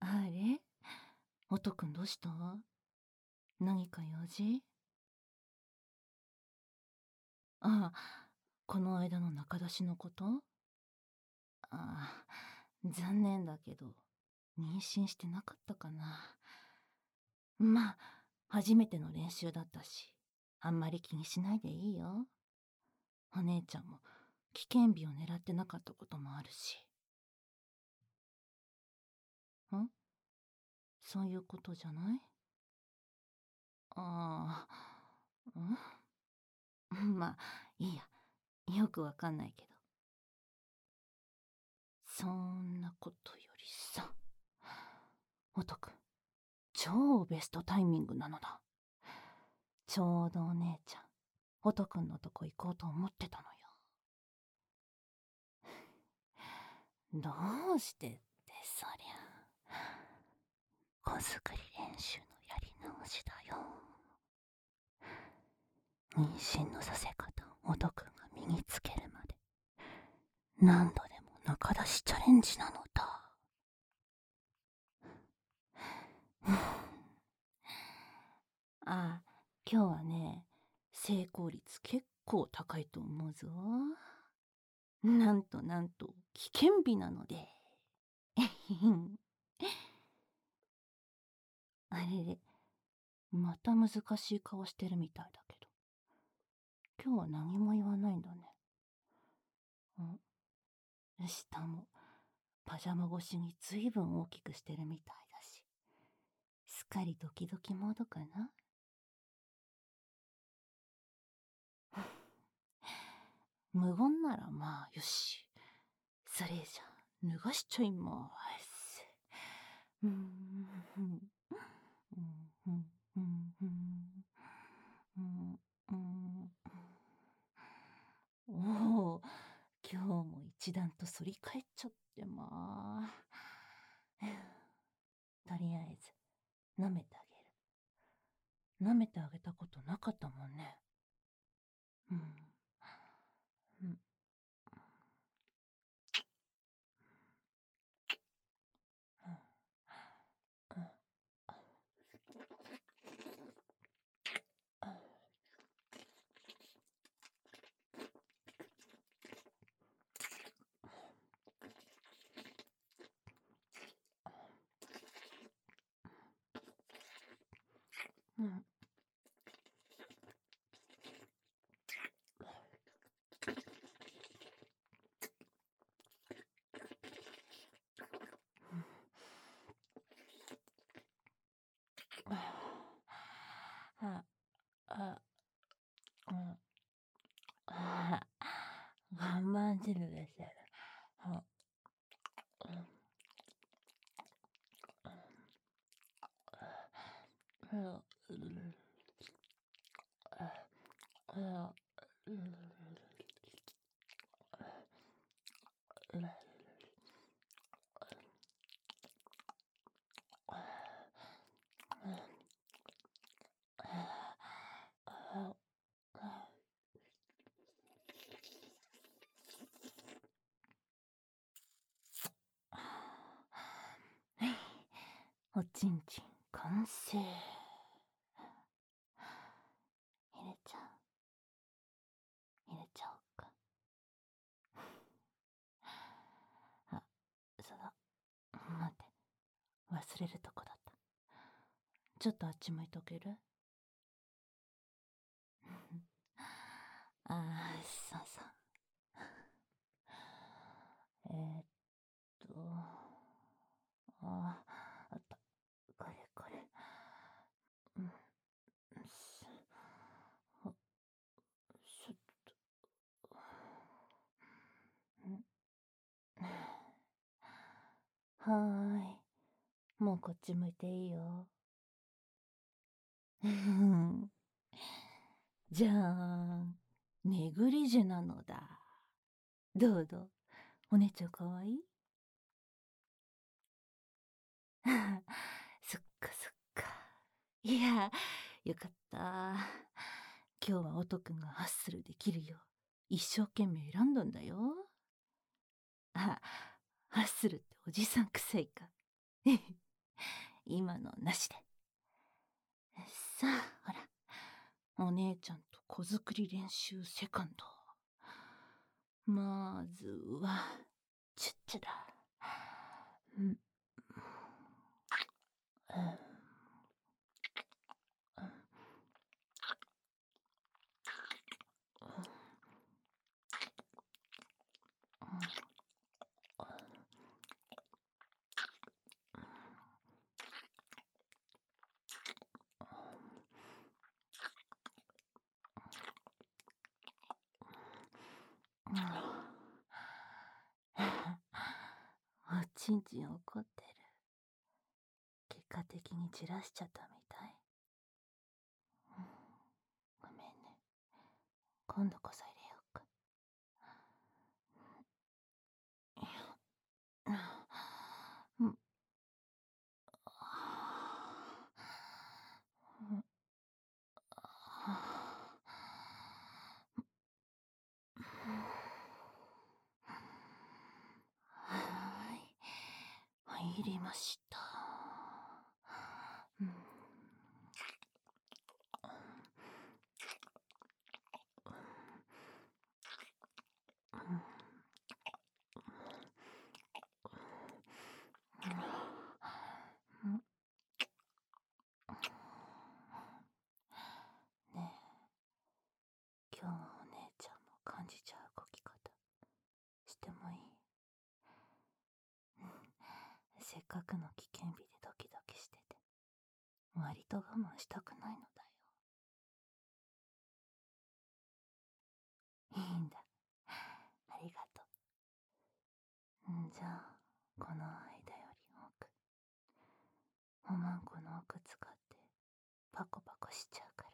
あれ、おとくんどうした？何か用事？ああ、この間の仲出しのこと？ああ、残念だけど、妊娠してなかったかな。まあ、初めての練習だったし、あんまり気にしないでいいよ。お姉ちゃんも危険日を狙ってなかったこともあるし。そういうことじゃない？ああ、まあ、いいや。よくわかんないけど。そんなことよりさ、おとくん、超ベストタイミングなのだ。ちょうどお姉ちゃん、おとくんのとこ行こうと思ってたのよ。どうしてってそりゃ、子作り練習のやり直しだよ。妊娠のさせ方をおとくんが身につけるまで、何度でも仲出しチャレンジなのだ。あ、今日はね、成功率結構高いと思うぞ。なんと危険日なので。あれれ、また難しい顔してるみたいだけど。今日は何も言わないんだね。下もパジャマ越しにずいぶん大きくしてるみたいだし、すっかりドキドキモードかな。無言ならまあよし。それじゃ脱がしちゃいます。おお、今日も一段と反り返っちゃってまあ。とりあえず舐めてあげる。舐めてあげたことなかったもんね。我慢汁ですよ。おちんちん完成。入れちゃおうか。あ、そうだ。待って、忘れるとこだった。ちょっとあっち向いとける？ああ、そうそう。あった。これ。ちょっと。はーい。もうこっち向いていいよ。じゃーん。ネグリジェなのだ。どうぞ。お姉ちゃんかわいい？そっか。いや、よかった。今日はおとくんがハッスルできるよう一生懸命選んだんだよ。ハッスルっておじさんくさいか。 今のなしで。さあ、ほら、お姉ちゃんと子作り練習セカンド。まずは、チュッチュだ。うん。おちんちん怒ってる。結果的に散らしちゃったみたい。ごめんね。今度こそ入れようか。うん。はい、入りました。ねえ、今日はお姉ちゃんも感じちゃう動き方してもいい？せっかくの危険日でドキドキしてて、割と我慢したくないのだよ。いいんだ。ありがとう。じゃあ、この間より奥、おまんこの奥使ってパコパコしちゃうから。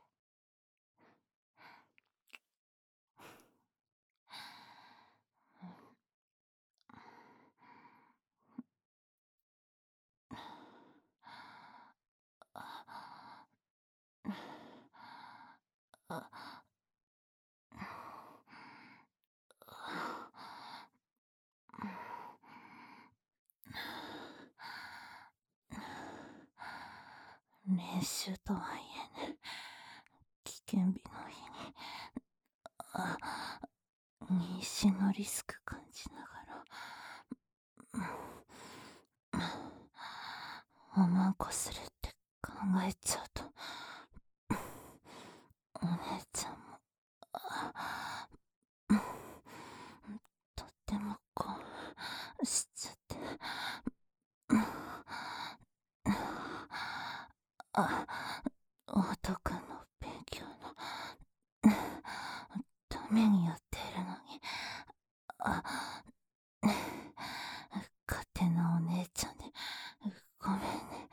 練習とはいえね、危険日の日に、妊娠のリスク感じながら、おまんこするって考えちゃうと、お姉ちゃんも、とっても興奮しちゃって、おとくんの勉強のためにやっているのに、勝手なお姉ちゃんでごめんね。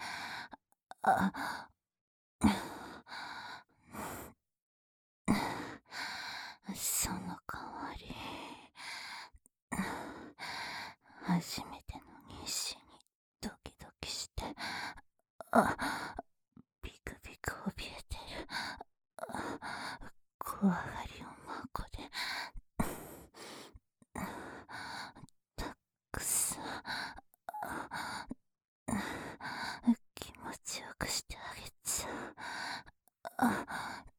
その代わり、初めての妊娠にドキドキして、ビクビク怯えてる。怖がりをまこで、たくさん気持ちよくしてあげちゃう。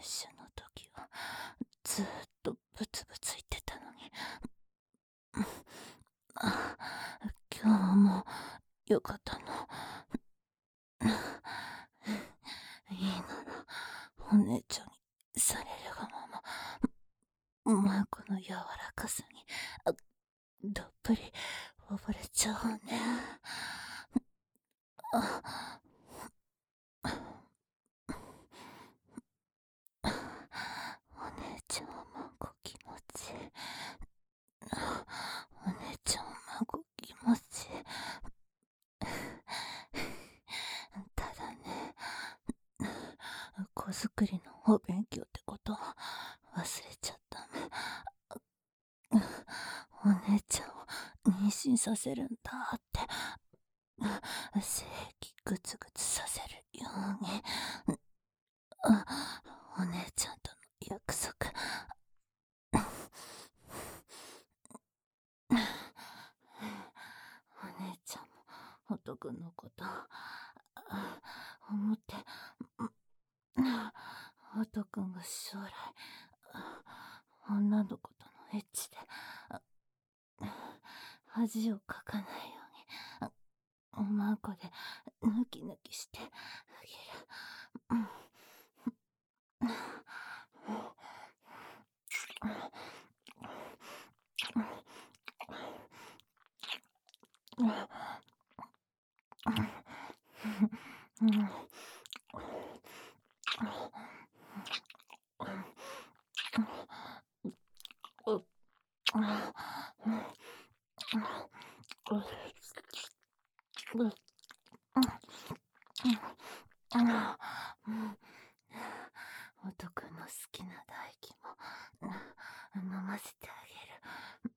酒の時はずっとブツブツ言ってたのに、今日もよかったの。いいならお姉ちゃんにされるがまま、マーコの柔らかさにどっぷり溺れちゃうね。お姉ちゃんはマーコ気持ちいい。お姉ちゃんはマーコ気持ちいい。ただね、子作りのお勉強ってこと忘れちゃったね。お姉ちゃんを妊娠させるんだって精液グツグツさせるようにお姉ちゃんとの約束。お姉ちゃんもおとくんのこと思っておとくんが将来女の子とのエッチで恥をかかないようにおまんこでヌキヌキしてあげる。おとくんの好きな唾液も飲ませてあげる。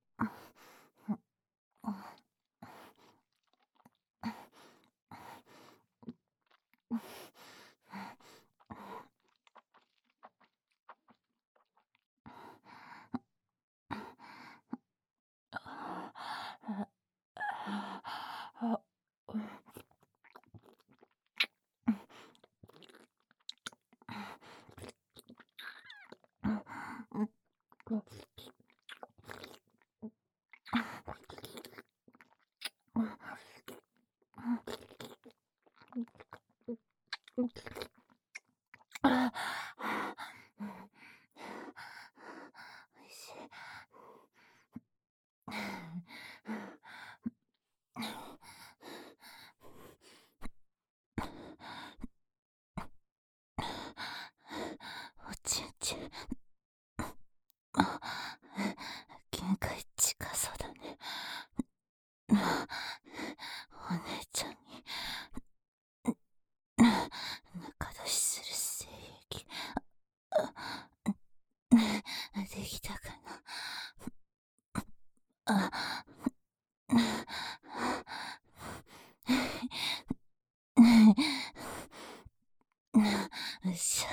おいしい。おちんちん限界近そうだね。お姉ちゃんに仲出しする精液できたかな。よいし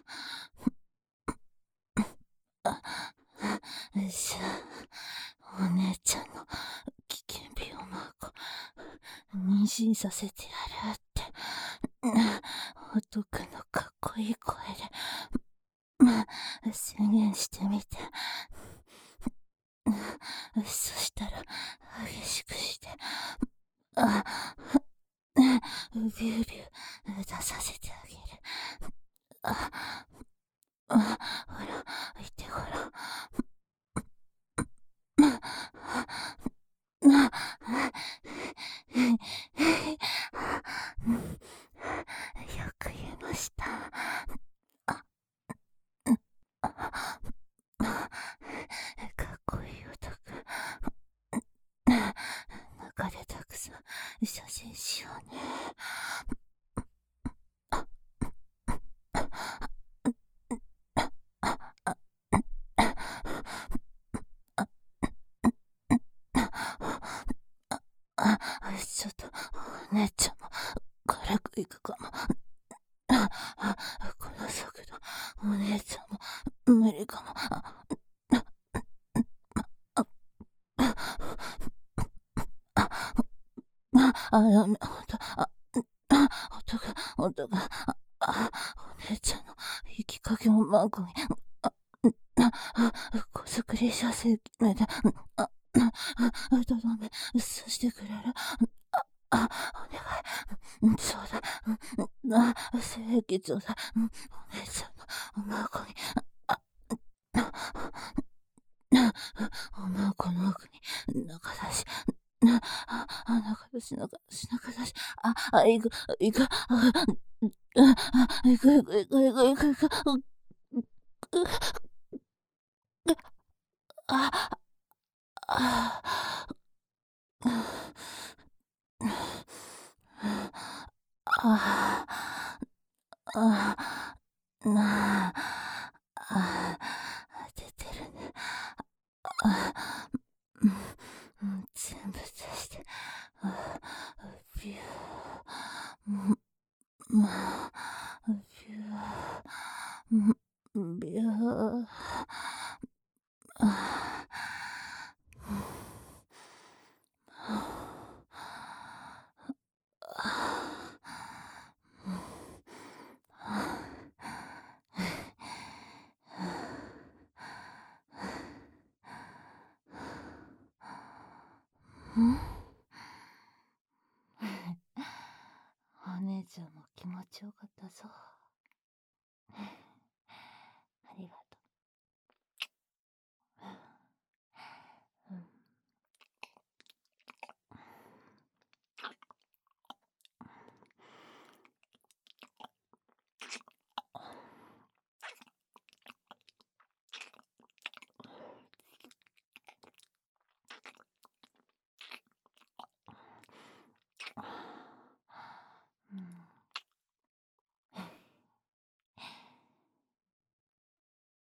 ょ。よいしょ。お姉ちゃんの危険病マーコ妊娠させてやるっておとくのかっこいい声で宣言してみて。そしたら激しくしてビュービュー出させてあげる。ほら見てほら。よく言えました。かっこいい男。中でたくさん写真しようね。ちょっとお姉ちゃんも軽くいくかも。この速度お姉ちゃんも無理かも。ほんとが、お姉ちゃんの息かけもまこに、あ、こすくり射精決めて、とどめ、そしてくれる。お願い。そうだ。清潔をだ。お姉ちゃんのおまこに、おまこの奥に、中出し、中出し、中出し、行く、行く、行く、行く、行く、行く、行く、行く、あ、あ、あ、あ、なあ、出てるね。うん全部出して。ビュー。まビュー。ビュー。お姉ちゃんも気持ちよかったぞ。